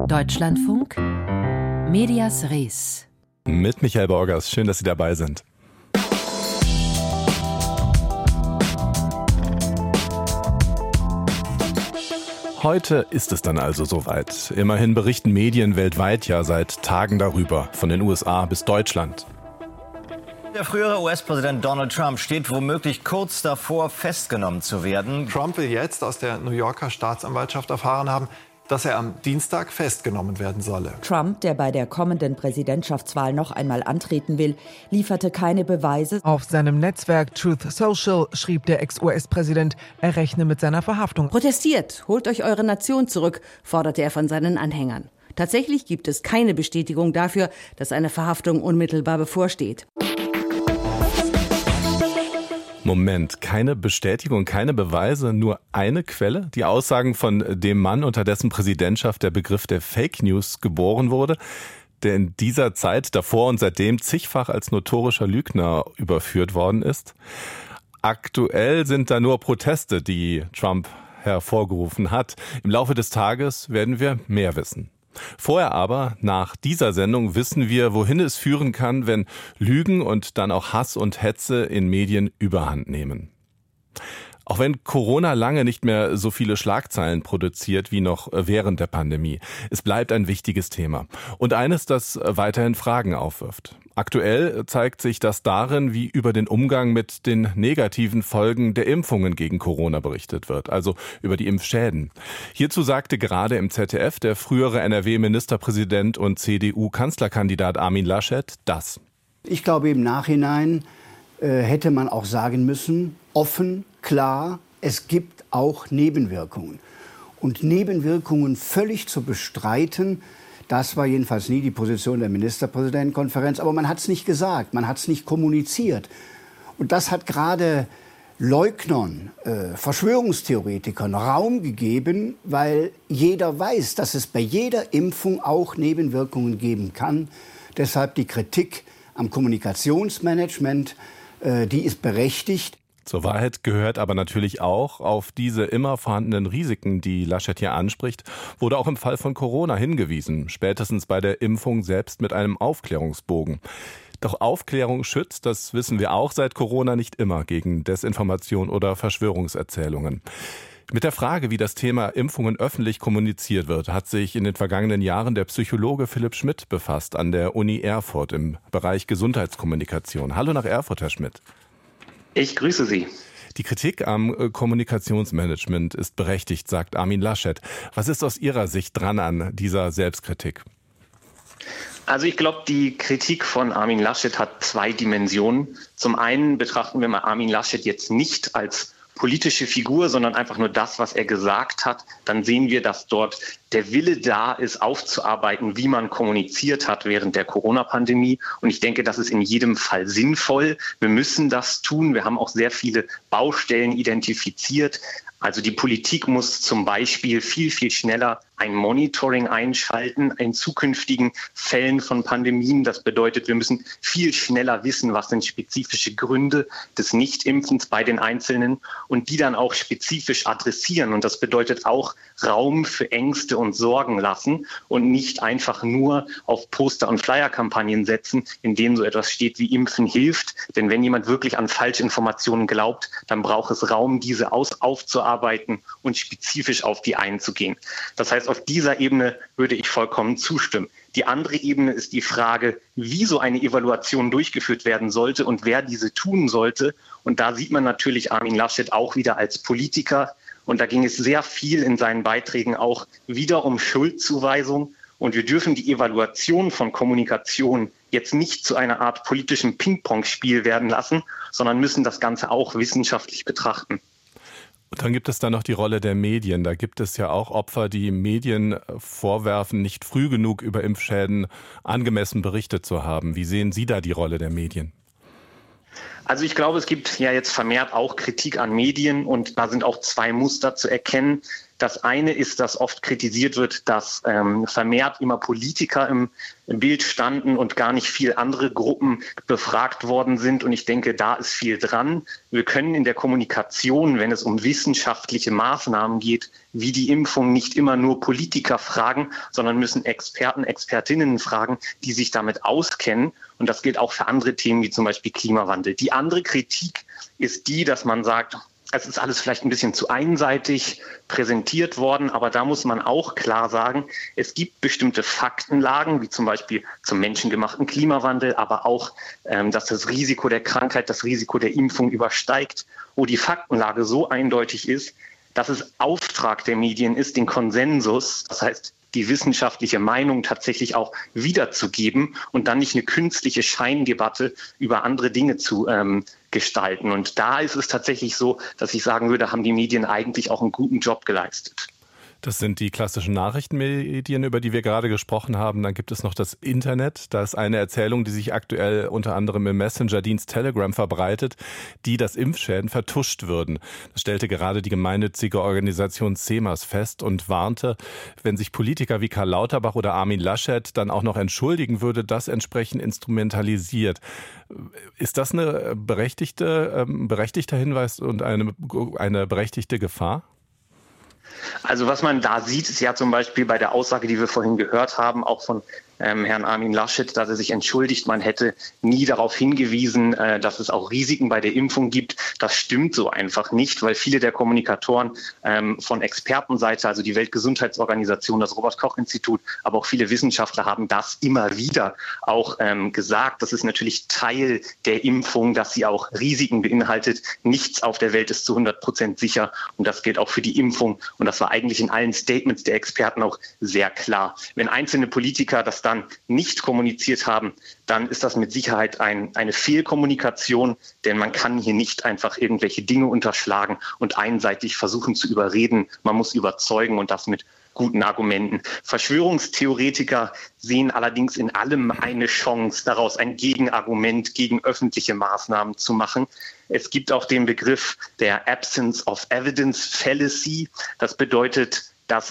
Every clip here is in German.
Deutschlandfunk, Medias Res. Mit Michael Borgers. Schön, dass Sie dabei sind. Heute ist es dann also soweit. Immerhin berichten Medien weltweit ja seit Tagen darüber, von den USA bis Deutschland. Der frühere US-Präsident Donald Trump steht womöglich kurz davor, festgenommen zu werden. Trump will jetzt aus der New Yorker Staatsanwaltschaft erfahren haben, dass er am Dienstag festgenommen werden solle. Trump, der bei der kommenden Präsidentschaftswahl noch einmal antreten will, lieferte keine Beweise. Auf seinem Netzwerk Truth Social schrieb der Ex-US-Präsident, er rechne mit seiner Verhaftung. Protestiert, holt euch eure Nation zurück, forderte er von seinen Anhängern. Tatsächlich gibt es keine Bestätigung dafür, dass eine Verhaftung unmittelbar bevorsteht. Moment, keine Bestätigung, keine Beweise, nur eine Quelle? Die Aussagen von dem Mann, unter dessen Präsidentschaft der Begriff der Fake News geboren wurde, der in dieser Zeit davor und seitdem zigfach als notorischer Lügner überführt worden ist. Aktuell sind da nur Proteste, die Trump hervorgerufen hat. Im Laufe des Tages werden wir mehr wissen. Vorher aber, nach dieser Sendung, wissen wir, wohin es führen kann, wenn Lügen und dann auch Hass und Hetze in Medien überhand nehmen. Auch wenn Corona lange nicht mehr so viele Schlagzeilen produziert wie noch während der Pandemie, es bleibt ein wichtiges Thema und eines, das weiterhin Fragen aufwirft. Aktuell zeigt sich das darin, wie über den Umgang mit den negativen Folgen der Impfungen gegen Corona berichtet wird, also über die Impfschäden. Hierzu sagte gerade im ZDF der frühere NRW-Ministerpräsident und CDU-Kanzlerkandidat Armin Laschet das. Ich glaube, im Nachhinein hätte man auch sagen müssen, offen, klar, es gibt auch Nebenwirkungen. Und Nebenwirkungen völlig zu bestreiten, das war jedenfalls nie die Position der Ministerpräsidentenkonferenz. Aber man hat es nicht gesagt, man hat es nicht kommuniziert. Und das hat gerade Leugnern, Verschwörungstheoretikern Raum gegeben, weil jeder weiß, dass es bei jeder Impfung auch Nebenwirkungen geben kann. Deshalb die Kritik am Kommunikationsmanagement, die ist berechtigt. Zur Wahrheit gehört aber natürlich auch, auf diese immer vorhandenen Risiken, die Laschet hier anspricht, wurde auch im Fall von Corona hingewiesen, spätestens bei der Impfung selbst mit einem Aufklärungsbogen. Doch Aufklärung schützt, das wissen wir auch seit Corona, nicht immer gegen Desinformation oder Verschwörungserzählungen. Mit der Frage, wie das Thema Impfungen öffentlich kommuniziert wird, hat sich in den vergangenen Jahren der Psychologe Philipp Schmidt befasst an der Uni Erfurt im Bereich Gesundheitskommunikation. Hallo nach Erfurt, Herr Schmidt. Ich grüße Sie. Die Kritik am Kommunikationsmanagement ist berechtigt, sagt Armin Laschet. Was ist aus Ihrer Sicht dran an dieser Selbstkritik? Also ich glaube, die Kritik von Armin Laschet hat zwei Dimensionen. Zum einen betrachten wir mal Armin Laschet jetzt nicht als politische Figur, sondern einfach nur das, was er gesagt hat. Dann sehen wir, dass dort der Wille da ist, aufzuarbeiten, wie man kommuniziert hat während der Corona-Pandemie. Und ich denke, das ist in jedem Fall sinnvoll. Wir müssen das tun. Wir haben auch sehr viele Baustellen identifiziert. Also die Politik muss zum Beispiel viel, viel schneller ein Monitoring einschalten in zukünftigen Fällen von Pandemien. Das bedeutet, wir müssen viel schneller wissen, was sind spezifische Gründe des Nichtimpfens bei den Einzelnen und die dann auch spezifisch adressieren. Und das bedeutet auch Raum für Ängste und Sorgen lassen und nicht einfach nur auf Poster- und Flyer-Kampagnen setzen, in denen so etwas steht wie Impfen hilft. Denn wenn jemand wirklich an Falschinformationen glaubt, dann braucht es Raum, diese aufzuarbeiten und spezifisch auf die einzugehen. Das heißt, auf dieser Ebene würde ich vollkommen zustimmen. Die andere Ebene ist die Frage, wie so eine Evaluation durchgeführt werden sollte und wer diese tun sollte. Und da sieht man natürlich Armin Laschet auch wieder als Politiker. Und da ging es sehr viel in seinen Beiträgen auch wieder um Schuldzuweisung. Und wir dürfen die Evaluation von Kommunikation jetzt nicht zu einer Art politischem Ping-Pong-Spiel werden lassen, sondern müssen das Ganze auch wissenschaftlich betrachten. Und dann gibt es da noch die Rolle der Medien. Da gibt es ja auch Opfer, die Medien vorwerfen, nicht früh genug über Impfschäden angemessen berichtet zu haben. Wie sehen Sie da die Rolle der Medien? Also ich glaube, es gibt ja jetzt vermehrt auch Kritik an Medien und da sind auch zwei Muster zu erkennen. Das eine ist, dass oft kritisiert wird, dass vermehrt immer Politiker im Bild standen und gar nicht viel andere Gruppen befragt worden sind. Und ich denke, da ist viel dran. Wir können in der Kommunikation, wenn es um wissenschaftliche Maßnahmen geht, wie die Impfung, nicht immer nur Politiker fragen, sondern müssen Experten, Expertinnen fragen, die sich damit auskennen. Und das gilt auch für andere Themen wie zum Beispiel Klimawandel. Die andere Kritik ist die, dass man sagt, es ist alles vielleicht ein bisschen zu einseitig präsentiert worden, aber da muss man auch klar sagen, es gibt bestimmte Faktenlagen, wie zum Beispiel zum menschengemachten Klimawandel, aber auch, dass das Risiko der Krankheit, das Risiko der Impfung übersteigt, wo die Faktenlage so eindeutig ist, dass es Auftrag der Medien ist, den Konsensus, das heißt die wissenschaftliche Meinung tatsächlich auch wiederzugeben und dann nicht eine künstliche Scheindebatte über andere Dinge zu gestalten. Und da ist es tatsächlich so, dass ich sagen würde, haben die Medien eigentlich auch einen guten Job geleistet. Das sind die klassischen Nachrichtenmedien, über die wir gerade gesprochen haben. Dann gibt es noch das Internet. Da ist eine Erzählung, die sich aktuell unter anderem im Messenger-Dienst Telegram verbreitet, die, dass Impfschäden vertuscht würden. Das stellte gerade die gemeinnützige Organisation CEMAS fest und warnte, wenn sich Politiker wie Karl Lauterbach oder Armin Laschet dann auch noch entschuldigen, würde das entsprechend instrumentalisiert. Ist das ein berechtigter Hinweis und eine berechtigte Gefahr? Also was man da sieht, ist ja zum Beispiel bei der Aussage, die wir vorhin gehört haben, auch von Herrn Armin Laschet, dass er sich entschuldigt. Man hätte nie darauf hingewiesen, dass es auch Risiken bei der Impfung gibt. Das stimmt so einfach nicht, weil viele der Kommunikatoren von Expertenseite, also die Weltgesundheitsorganisation, das Robert-Koch-Institut, aber auch viele Wissenschaftler haben das immer wieder auch gesagt. Das ist natürlich Teil der Impfung, dass sie auch Risiken beinhaltet. Nichts auf der Welt ist zu 100% sicher und das gilt auch für die Impfung. Und das war eigentlich in allen Statements der Experten auch sehr klar. Wenn einzelne Politiker das dann nicht kommuniziert haben, dann ist das mit Sicherheit eine Fehlkommunikation, denn man kann hier nicht einfach irgendwelche Dinge unterschlagen und einseitig versuchen zu überreden. Man muss überzeugen und das mit guten Argumenten. Verschwörungstheoretiker sehen allerdings in allem eine Chance, daraus ein Gegenargument gegen öffentliche Maßnahmen zu machen. Es gibt auch den Begriff der Absence of Evidence Fallacy. Das bedeutet, dass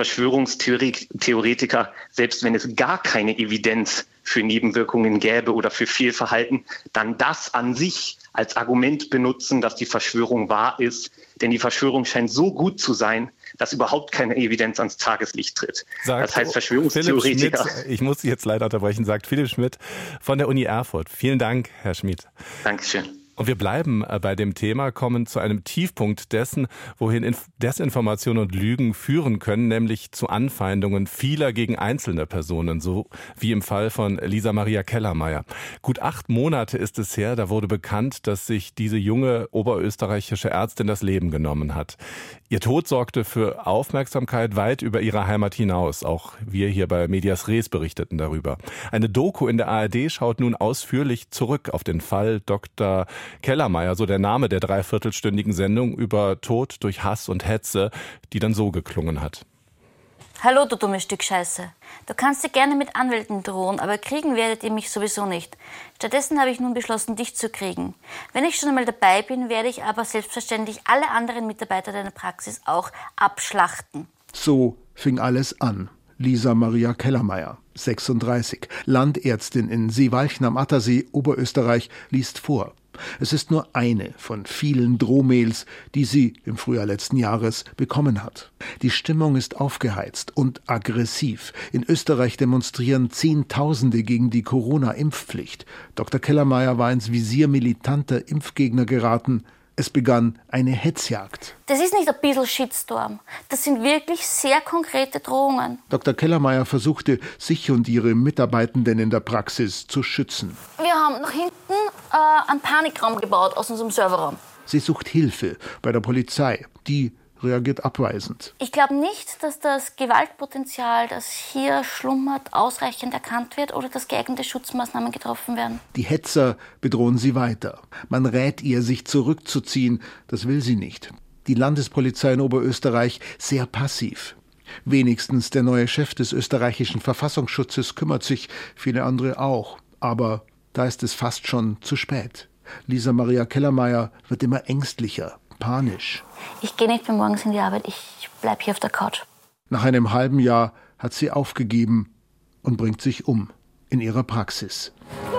Verschwörungstheoretiker, selbst wenn es gar keine Evidenz für Nebenwirkungen gäbe oder für Fehlverhalten, dann das an sich als Argument benutzen, dass die Verschwörung wahr ist. Denn die Verschwörung scheint so gut zu sein, dass überhaupt keine Evidenz ans Tageslicht tritt. Das heißt, Verschwörungstheoretiker... Ich muss Sie jetzt leider unterbrechen, sagt Philipp Schmidt von der Uni Erfurt. Vielen Dank, Herr Schmidt. Dankeschön. Und wir bleiben bei dem Thema, kommen zu einem Tiefpunkt dessen, wohin Desinformation und Lügen führen können, nämlich zu Anfeindungen vieler gegen einzelne Personen, so wie im Fall von Lisa Maria Kellermeier. Gut 8 Monate ist es her, da wurde bekannt, dass sich diese junge oberösterreichische Ärztin das Leben genommen hat. Ihr Tod sorgte für Aufmerksamkeit weit über ihre Heimat hinaus. Auch wir hier bei Medias Res berichteten darüber. Eine Doku in der ARD schaut nun ausführlich zurück auf den Fall Dr. Kellermeier, so der Name der 3/4-stündigen Sendung über Tod durch Hass und Hetze, die dann so geklungen hat. Hallo, du dummes Stück Scheiße. Du kannst dir gerne mit Anwälten drohen, aber kriegen werdet ihr mich sowieso nicht. Stattdessen habe ich nun beschlossen, dich zu kriegen. Wenn ich schon einmal dabei bin, werde ich aber selbstverständlich alle anderen Mitarbeiter deiner Praxis auch abschlachten. So fing alles an. Lisa Maria Kellermeier, 36, Landärztin in Seewalchen am Attersee, Oberösterreich, liest vor. Es ist nur eine von vielen Drohmails, die sie im Frühjahr letzten Jahres bekommen hat. Die Stimmung ist aufgeheizt und aggressiv. In Österreich demonstrieren Zehntausende gegen die Corona-Impfpflicht. Dr. Kellermeier war ins Visier militanter Impfgegner geraten. Es begann eine Hetzjagd. Das ist nicht ein bisschen Shitstorm. Das sind wirklich sehr konkrete Drohungen. Dr. Kellermeier versuchte, sich und ihre Mitarbeitenden in der Praxis zu schützen. Wir haben nach hinten einen Panikraum gebaut aus unserem Serverraum. Sie sucht Hilfe bei der Polizei. Die reagiert abweisend. Ich glaube nicht, dass das Gewaltpotenzial, das hier schlummert, ausreichend erkannt wird oder dass geeignete Schutzmaßnahmen getroffen werden. Die Hetzer bedrohen sie weiter. Man rät ihr, sich zurückzuziehen. Das will sie nicht. Die Landespolizei in Oberösterreich sehr passiv. Wenigstens der neue Chef des österreichischen Verfassungsschutzes kümmert sich, viele andere auch. Aber da ist es fast schon zu spät. Lisa Maria Kellermeier wird immer ängstlicher, panisch. Ich gehe nicht mehr morgens in die Arbeit, ich bleibe hier auf der Couch. Nach einem halben Jahr hat sie aufgegeben und bringt sich um in ihrer Praxis.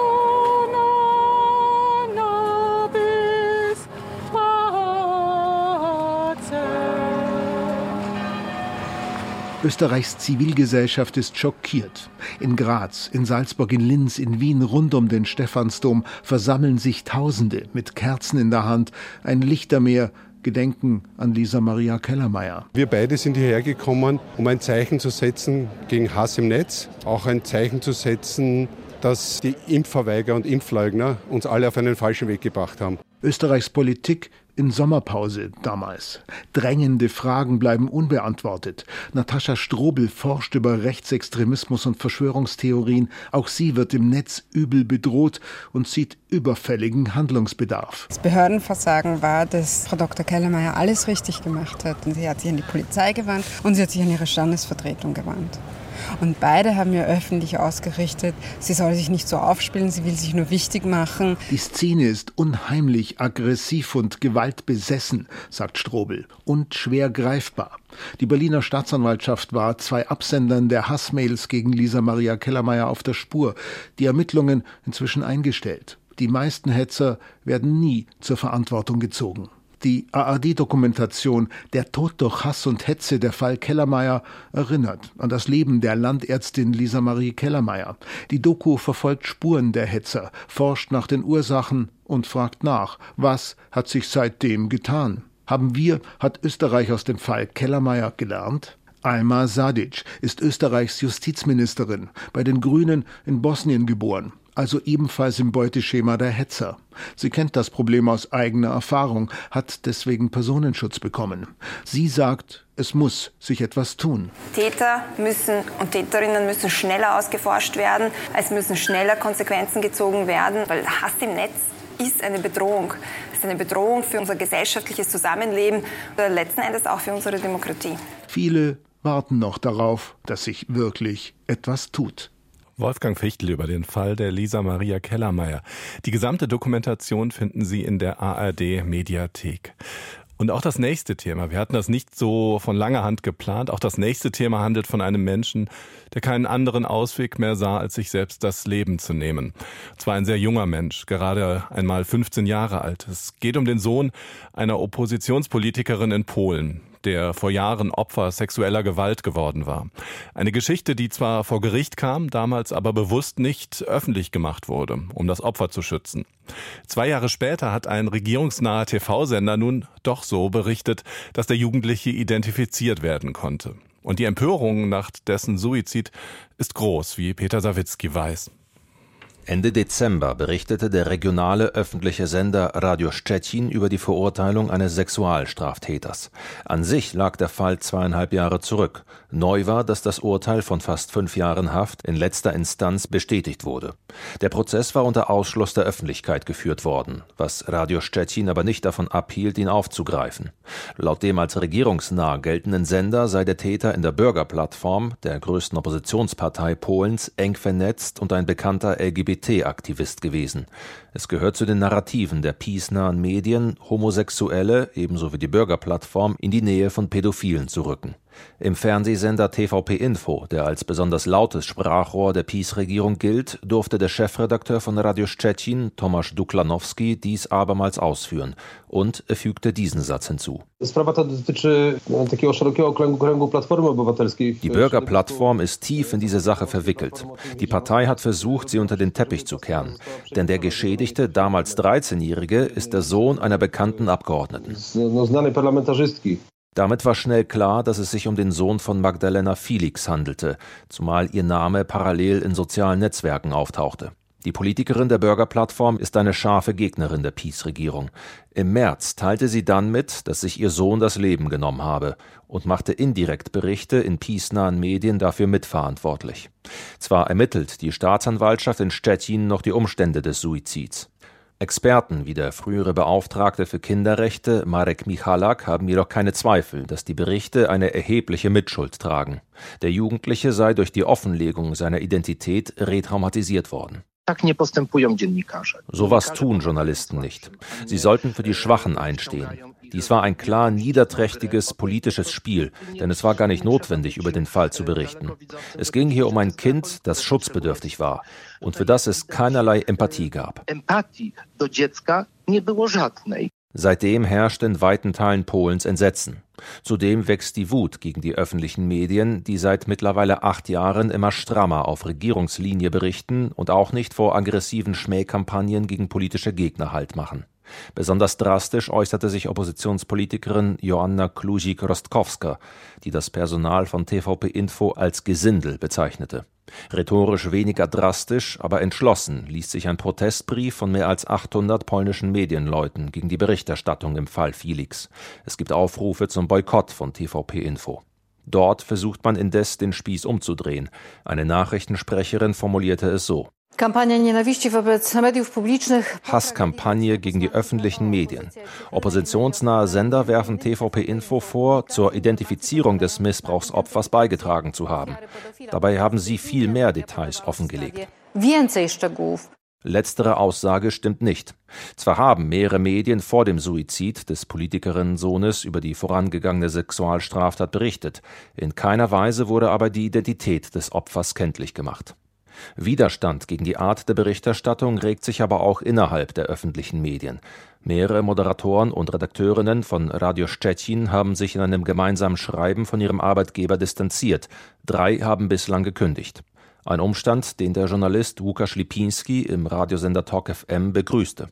Österreichs Zivilgesellschaft ist schockiert. In Graz, in Salzburg, in Linz, in Wien, rund um den Stephansdom versammeln sich Tausende mit Kerzen in der Hand, ein Lichtermeer, Gedenken an Lisa Maria Kellermeier. Wir beide sind hierher gekommen, um ein Zeichen zu setzen gegen Hass im Netz, auch ein Zeichen zu setzen, dass die Impfverweigerer und Impfleugner uns alle auf einen falschen Weg gebracht haben. Österreichs Politik in Sommerpause damals. Drängende Fragen bleiben unbeantwortet. Natascha Strobel forscht über Rechtsextremismus und Verschwörungstheorien. Auch sie wird im Netz übel bedroht und sieht überfälligen Handlungsbedarf. Das Behördenversagen war, dass Frau Dr. Kellermeier alles richtig gemacht hat. Und sie hat sich an die Polizei gewandt und sie hat sich an ihre Standesvertretung gewandt. Und beide haben ihr öffentlich ausgerichtet, sie soll sich nicht so aufspielen, sie will sich nur wichtig machen. Die Szene ist unheimlich, aggressiv und gewaltbesessen, sagt Strobel, und schwer greifbar. Die Berliner Staatsanwaltschaft war 2 Absendern der Hassmails gegen Lisa Maria Kellermeier auf der Spur. Die Ermittlungen inzwischen eingestellt. Die meisten Hetzer werden nie zur Verantwortung gezogen. Die ARD-Dokumentation »Der Tod durch Hass und Hetze, der Fall Kellermeier« erinnert an das Leben der Landärztin Lisa Marie Kellermeier. Die Doku verfolgt Spuren der Hetzer, forscht nach den Ursachen und fragt nach, was hat sich seitdem getan? Hat Österreich aus dem Fall Kellermeier gelernt? Alma Sadic ist Österreichs Justizministerin, bei den Grünen in Bosnien geboren. Also ebenfalls im Beuteschema der Hetzer. Sie kennt das Problem aus eigener Erfahrung, hat deswegen Personenschutz bekommen. Sie sagt, es muss sich etwas tun. Täter und Täterinnen müssen schneller ausgeforscht werden, es müssen schneller Konsequenzen gezogen werden, weil Hass im Netz ist eine Bedrohung. Es ist eine Bedrohung für unser gesellschaftliches Zusammenleben und letzten Endes auch für unsere Demokratie. Viele warten noch darauf, dass sich wirklich etwas tut. Wolfgang Fichtel über den Fall der Lisa Maria Kellermeier. Die gesamte Dokumentation finden Sie in der ARD-Mediathek. Und auch das nächste Thema, wir hatten das nicht so von langer Hand geplant, auch das nächste Thema handelt von einem Menschen, der keinen anderen Ausweg mehr sah, als sich selbst das Leben zu nehmen. Und zwar ein sehr junger Mensch, gerade einmal 15 Jahre alt. Es geht um den Sohn einer Oppositionspolitikerin in Polen, der vor Jahren Opfer sexueller Gewalt geworden war. Eine Geschichte, die zwar vor Gericht kam, damals aber bewusst nicht öffentlich gemacht wurde, um das Opfer zu schützen. 2 Jahre später hat ein regierungsnaher TV-Sender nun doch so berichtet, dass der Jugendliche identifiziert werden konnte. Und die Empörung nach dessen Suizid ist groß, wie Peter Sawicki weiß. Ende Dezember berichtete der regionale öffentliche Sender Radio Szczecin über die Verurteilung eines Sexualstraftäters. An sich lag der Fall 2,5 Jahre zurück. Neu war, dass das Urteil von fast 5 Jahren Haft in letzter Instanz bestätigt wurde. Der Prozess war unter Ausschluss der Öffentlichkeit geführt worden, was Radio Szczecin aber nicht davon abhielt, ihn aufzugreifen. Laut dem als regierungsnah geltenden Sender sei der Täter in der Bürgerplattform, der größten Oppositionspartei Polens, eng vernetzt und ein bekannter LGBT-Aktivist gewesen. Es gehört zu den Narrativen der peace-nahen Medien, Homosexuelle, ebenso wie die Bürgerplattform, in die Nähe von Pädophilen zu rücken. Im Fernsehsender TVP Info, der als besonders lautes Sprachrohr der PiS-Regierung gilt, durfte der Chefredakteur von Radio Szczecin, Tomasz Duklanowski, dies abermals ausführen. Und er fügte diesen Satz hinzu. Die Bürgerplattform ist tief in diese Sache verwickelt. Die Partei hat versucht, sie unter den Teppich zu kehren. Denn der geschädigte, damals 13-Jährige, ist der Sohn einer bekannten Abgeordneten. Damit war schnell klar, dass es sich um den Sohn von Magdalena Felix handelte, zumal ihr Name parallel in sozialen Netzwerken auftauchte. Die Politikerin der Bürgerplattform ist eine scharfe Gegnerin der PiS-Regierung. Im März teilte sie dann mit, dass sich ihr Sohn das Leben genommen habe und machte indirekt Berichte in PiS-nahen Medien dafür mitverantwortlich. Zwar ermittelt die Staatsanwaltschaft in Szczecin noch die Umstände des Suizids. Experten wie der frühere Beauftragte für Kinderrechte Marek Michalak haben jedoch keine Zweifel, dass die Berichte eine erhebliche Mitschuld tragen. Der Jugendliche sei durch die Offenlegung seiner Identität retraumatisiert worden. Sowas tun Journalisten nicht. Sie sollten für die Schwachen einstehen. Dies war ein klar niederträchtiges politisches Spiel, denn es war gar nicht notwendig, über den Fall zu berichten. Es ging hier um ein Kind, das schutzbedürftig war und für das es keinerlei Empathie gab. Seitdem herrscht in weiten Teilen Polens Entsetzen. Zudem wächst die Wut gegen die öffentlichen Medien, die seit mittlerweile 8 Jahren immer strammer auf Regierungslinie berichten und auch nicht vor aggressiven Schmähkampagnen gegen politische Gegner Halt machen. Besonders drastisch äußerte sich Oppositionspolitikerin Joanna Kluzik-Rostkowska, die das Personal von TVP Info als Gesindel bezeichnete. Rhetorisch weniger drastisch, aber entschlossen liest sich ein Protestbrief von mehr als 800 polnischen Medienleuten gegen die Berichterstattung im Fall Felix. Es gibt Aufrufe zum Boykott von TVP Info. Dort versucht man indes, den Spieß umzudrehen. Eine Nachrichtensprecherin formulierte es so: Hasskampagne gegen die öffentlichen Medien. Oppositionsnahe Sender werfen TVP Info vor, zur Identifizierung des Missbrauchsopfers beigetragen zu haben. Dabei haben sie viel mehr Details offengelegt. Letztere Aussage stimmt nicht. Zwar haben mehrere Medien vor dem Suizid des Politikerinnensohnes über die vorangegangene Sexualstraftat berichtet. In keiner Weise wurde aber die Identität des Opfers kenntlich gemacht. Widerstand gegen die Art der Berichterstattung regt sich aber auch innerhalb der öffentlichen Medien. Mehrere Moderatoren und Redakteurinnen von Radio Szczecin haben sich in einem gemeinsamen Schreiben von ihrem Arbeitgeber distanziert. 3 haben bislang gekündigt. Ein Umstand, den der Journalist Łukasz Lipiński im Radiosender Tok FM begrüßte.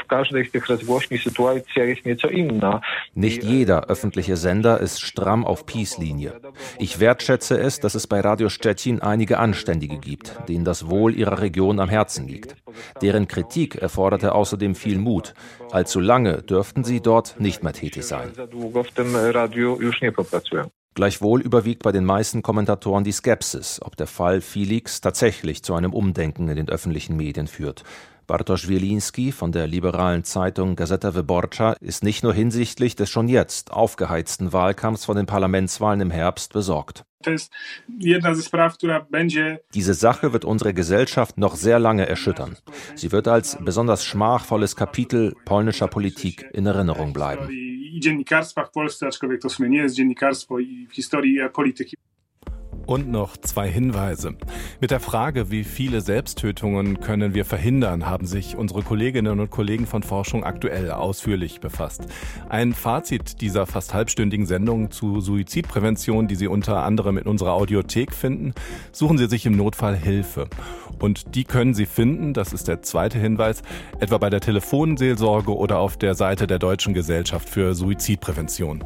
Nicht jeder öffentliche Sender ist stramm auf Peace-Linie. Ich wertschätze es, dass es bei Radio Szczecin einige Anständige gibt, denen das Wohl ihrer Region am Herzen liegt. Deren Kritik erforderte außerdem viel Mut. Allzu lange dürften sie dort nicht mehr tätig sein. Gleichwohl überwiegt bei den meisten Kommentatoren die Skepsis, ob der Fall Felix tatsächlich zu einem Umdenken in den öffentlichen Medien führt. Bartosz Wielinski von der liberalen Zeitung Gazeta Wyborcza ist nicht nur hinsichtlich des schon jetzt aufgeheizten Wahlkampfs vor den Parlamentswahlen im Herbst besorgt. Diese Sache wird unsere Gesellschaft noch sehr lange erschüttern. Sie wird als besonders schmachvolles Kapitel polnischer Politik in Erinnerung bleiben. Und noch 2 Hinweise. Mit der Frage, wie viele Selbsttötungen können wir verhindern, haben sich unsere Kolleginnen und Kollegen von Forschung aktuell ausführlich befasst. Ein Fazit dieser fast halbstündigen Sendung zu Suizidprävention, die Sie unter anderem in unserer Audiothek finden, suchen Sie sich im Notfall Hilfe. Und die können Sie finden, das ist der zweite Hinweis, etwa bei der Telefonseelsorge oder auf der Seite der Deutschen Gesellschaft für Suizidprävention.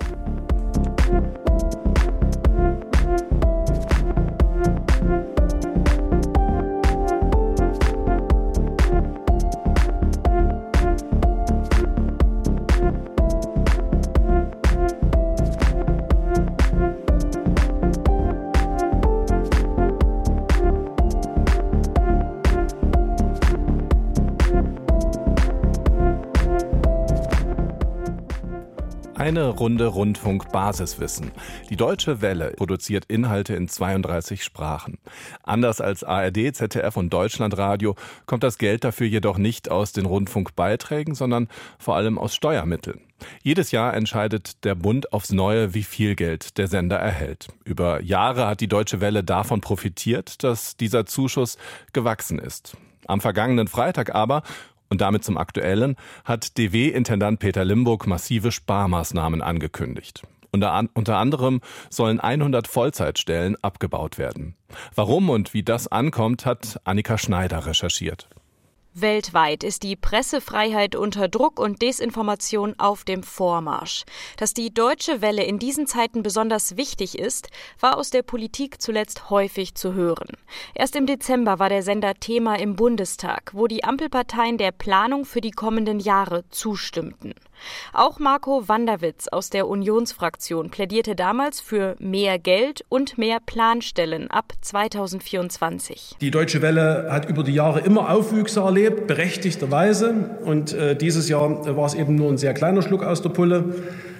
Eine Runde Rundfunk-Basiswissen. Die Deutsche Welle produziert Inhalte in 32 Sprachen. Anders als ARD, ZDF und Deutschlandradio kommt das Geld dafür jedoch nicht aus den Rundfunkbeiträgen, sondern vor allem aus Steuermitteln. Jedes Jahr entscheidet der Bund aufs Neue, wie viel Geld der Sender erhält. Über Jahre hat die Deutsche Welle davon profitiert, dass dieser Zuschuss gewachsen ist. Am vergangenen Freitag aber, und damit zum Aktuellen, hat DW-Intendant Peter Limburg massive Sparmaßnahmen angekündigt. Unter anderem sollen 100 Vollzeitstellen abgebaut werden. Warum und wie das ankommt, hat Annika Schneider recherchiert. Weltweit ist die Pressefreiheit unter Druck und Desinformation auf dem Vormarsch. Dass die Deutsche Welle in diesen Zeiten besonders wichtig ist, war aus der Politik zuletzt häufig zu hören. Erst im Dezember war der Sender Thema im Bundestag, wo die Ampelparteien der Planung für die kommenden Jahre zustimmten. Auch Marco Wanderwitz aus der Unionsfraktion plädierte damals für mehr Geld und mehr Planstellen ab 2024. Die Deutsche Welle hat über die Jahre immer Aufwüchse erlebt, berechtigterweise. Und dieses Jahr war es eben nur ein sehr kleiner Schluck aus der Pulle.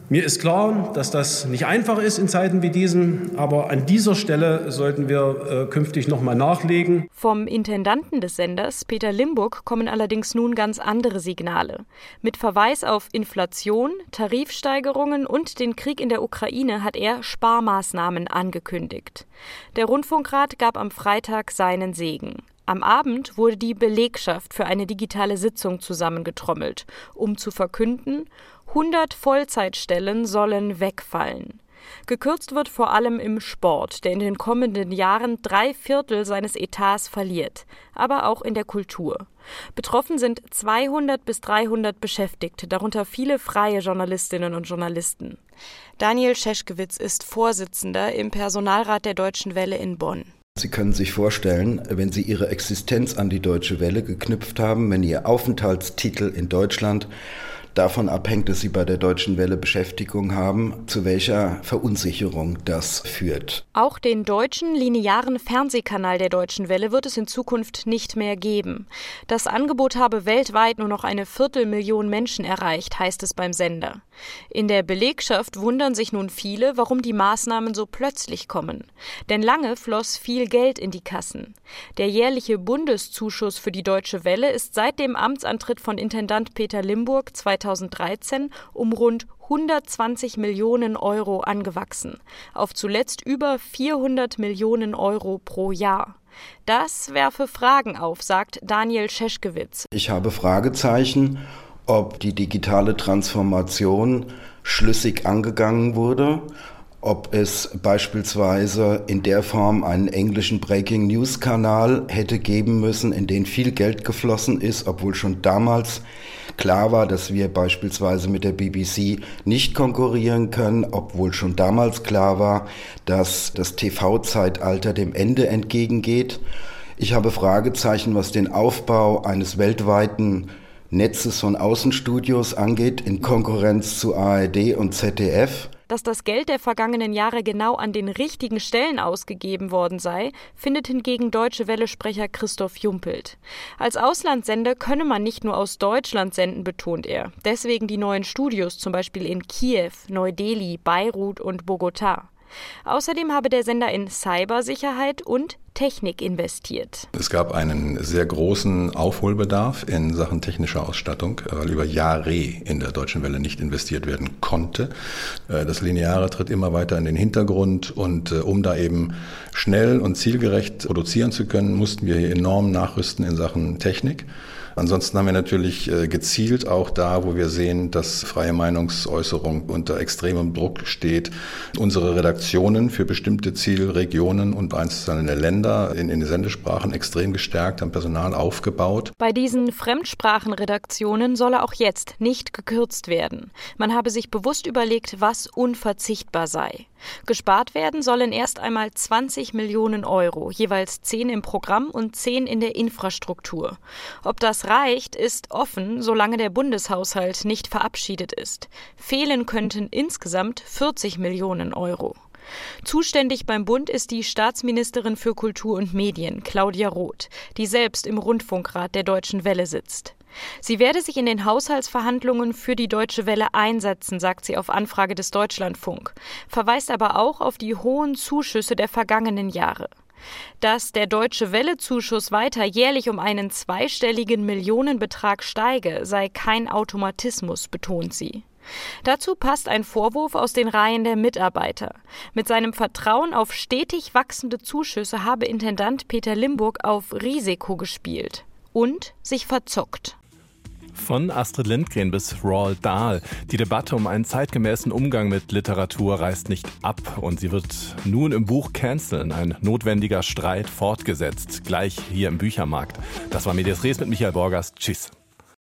Mir ist klar, dass das nicht einfach ist in Zeiten wie diesen, aber an dieser Stelle sollten wir künftig noch mal nachlegen. Vom Intendanten des Senders, Peter Limburg, kommen allerdings nun ganz andere Signale. Mit Verweis auf Inflation, Tarifsteigerungen und den Krieg in der Ukraine hat er Sparmaßnahmen angekündigt. Der Rundfunkrat gab am Freitag seinen Segen. Am Abend wurde die Belegschaft für eine digitale Sitzung zusammengetrommelt, um zu verkünden, 100 Vollzeitstellen sollen wegfallen. Gekürzt wird vor allem im Sport, der in den kommenden Jahren 3/4 seines Etats verliert, aber auch in der Kultur. Betroffen sind 200 bis 300 Beschäftigte, darunter viele freie Journalistinnen und Journalisten. Daniel Scheschkewitz ist Vorsitzender im Personalrat der Deutschen Welle in Bonn. Sie können sich vorstellen, wenn Sie Ihre Existenz an die Deutsche Welle geknüpft haben, wenn Ihr Aufenthaltstitel in Deutschland davon abhängt, dass Sie bei der Deutschen Welle Beschäftigung haben, zu welcher Verunsicherung das führt. Auch den deutschen linearen Fernsehkanal der Deutschen Welle wird es in Zukunft nicht mehr geben. Das Angebot habe weltweit nur noch 250.000 Menschen erreicht, heißt es beim Sender. In der Belegschaft wundern sich nun viele, warum die Maßnahmen so plötzlich kommen. Denn lange floss viel Geld in die Kassen. Der jährliche Bundeszuschuss für die Deutsche Welle ist seit dem Amtsantritt von Intendant Peter Limburg 2013 um rund 120 Millionen Euro angewachsen, auf zuletzt über 400 Millionen Euro pro Jahr. Das werfe Fragen auf, sagt Daniel Scheschkewitz. Ich habe Fragezeichen, ob die digitale Transformation schlüssig angegangen wurde, ob es beispielsweise in der Form einen englischen Breaking-News-Kanal hätte geben müssen, in den viel Geld geflossen ist, obwohl schon damals klar war, dass wir beispielsweise mit der BBC nicht konkurrieren können, obwohl schon damals klar war, dass das TV-Zeitalter dem Ende entgegengeht. Ich habe Fragezeichen, was den Aufbau eines weltweiten Netzes von Außenstudios angeht, in Konkurrenz zu ARD und ZDF. Dass das Geld der vergangenen Jahre genau an den richtigen Stellen ausgegeben worden sei, findet hingegen Deutsche Welle-Sprecher Christoph Jumpelt. Als Auslandssender könne man nicht nur aus Deutschland senden, betont er. Deswegen die neuen Studios, zum Beispiel in Kiew, Neu-Delhi, Beirut und Bogotá. Außerdem habe der Sender in Cybersicherheit und Technik investiert. Es gab einen sehr großen Aufholbedarf in Sachen technischer Ausstattung, weil über Jahre in der Deutschen Welle nicht investiert werden konnte. Das Lineare tritt immer weiter in den Hintergrund und um da eben schnell und zielgerecht produzieren zu können, mussten wir hier enorm nachrüsten in Sachen Technik. Ansonsten haben wir natürlich gezielt auch da, wo wir sehen, dass freie Meinungsäußerung unter extremem Druck steht, unsere Redaktionen für bestimmte Zielregionen und einzelne Länder in den Sendesprachen extrem gestärkt, haben Personal aufgebaut. Bei diesen Fremdsprachenredaktionen solle auch jetzt nicht gekürzt werden. Man habe sich bewusst überlegt, was unverzichtbar sei. Gespart werden sollen erst einmal 20 Millionen Euro, jeweils 10 im Programm und 10 in der Infrastruktur. Ob das reicht, ist offen, solange der Bundeshaushalt nicht verabschiedet ist. Fehlen könnten insgesamt 40 Millionen Euro. Zuständig beim Bund ist die Staatsministerin für Kultur und Medien, Claudia Roth, die selbst im Rundfunkrat der Deutschen Welle sitzt. Sie werde sich in den Haushaltsverhandlungen für die Deutsche Welle einsetzen, sagt sie auf Anfrage des Deutschlandfunk, verweist aber auch auf die hohen Zuschüsse der vergangenen Jahre. Dass der Deutsche Welle-Zuschuss weiter jährlich um einen zweistelligen Millionenbetrag steige, sei kein Automatismus, betont sie. Dazu passt ein Vorwurf aus den Reihen der Mitarbeiter. Mit seinem Vertrauen auf stetig wachsende Zuschüsse habe Intendant Peter Limburg auf Risiko gespielt und sich verzockt. Von Astrid Lindgren bis Roald Dahl. Die Debatte um einen zeitgemäßen Umgang mit Literatur reißt nicht ab und sie wird nun im Buch Canceln, ein notwendiger Streit, fortgesetzt. Gleich hier im Büchermarkt. Das war Medias Res mit Michael Borgers. Tschüss.